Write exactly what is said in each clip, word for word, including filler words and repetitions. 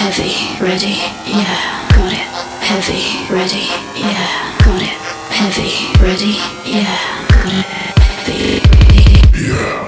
heavy, ready, yeah, got it. Heavy, ready, yeah, got it. Heavy, ready, yeah, got it. Heavy, ready, yeah.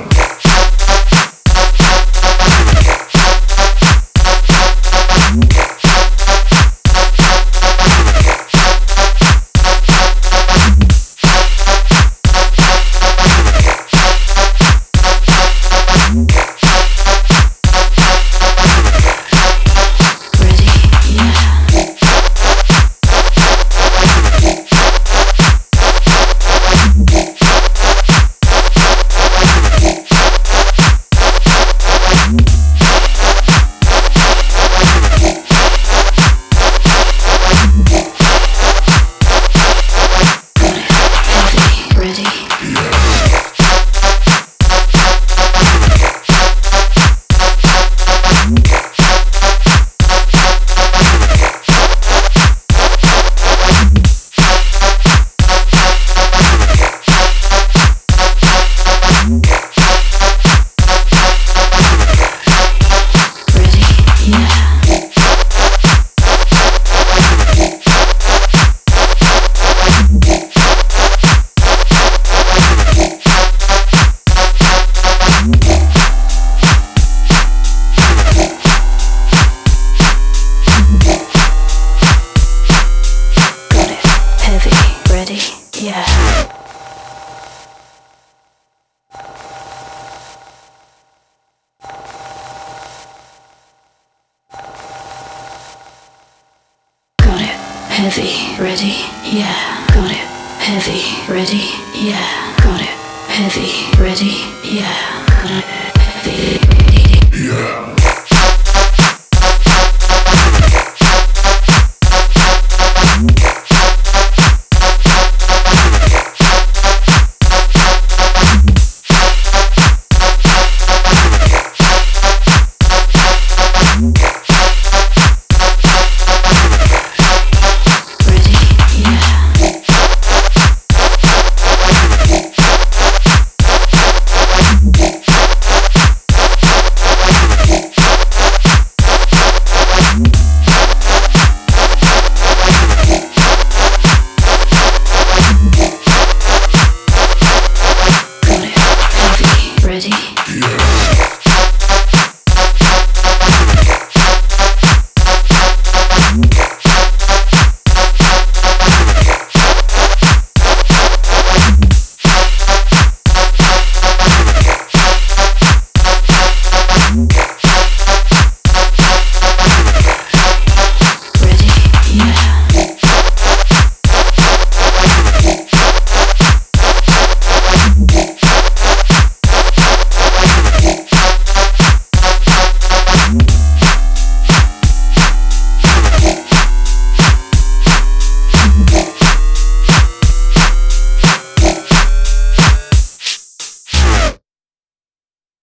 Heavy, ready, yeah, got it. Heavy, ready, yeah, got it. Heavy, ready, yeah, got it. Heavy, ready, yeah. Yeah.